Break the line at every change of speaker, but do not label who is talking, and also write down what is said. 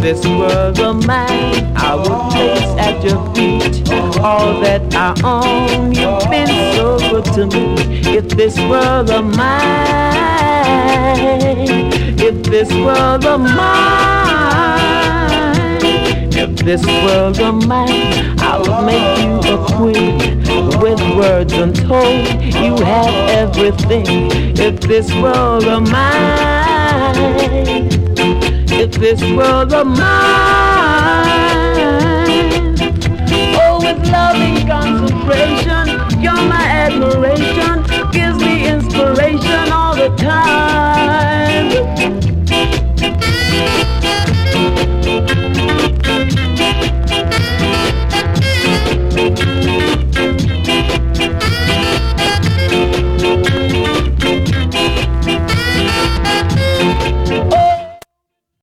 this world of mine, I would place at your feet all that I own. You've been so good to me. If this world of mine, if this world of mine, if this world of mine, I would make you a queen with words untold. You have everything. If this world of mine, if this world of mine, oh, with loving concentration,